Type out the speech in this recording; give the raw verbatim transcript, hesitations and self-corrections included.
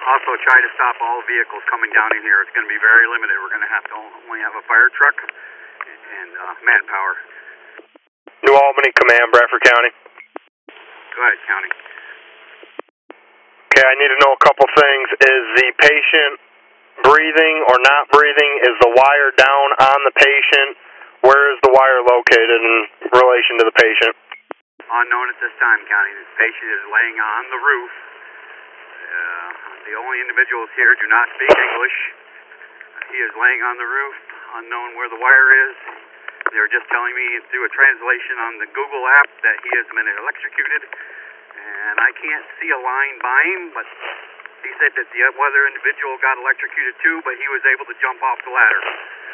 Also, try to stop all vehicles coming down in here. It's going to be very limited. We're going to have to only have a fire truck and uh, manpower. New Albany Command, Bradford County. Go ahead, County. Okay, I need to know a couple things. Is the patient breathing or not breathing? Is the wire down on the patient? Where is the wire located in relation to the patient? Unknown at this time, County. This patient is laying on the roof. Uh, the only individuals here do not speak English. He is laying on the roof, unknown where the wire is. They were just telling me through a translation on the Google app that he has been electrocuted. And I can't see a line by him, but he said that the other individual got electrocuted too, but he was able to jump off the ladder.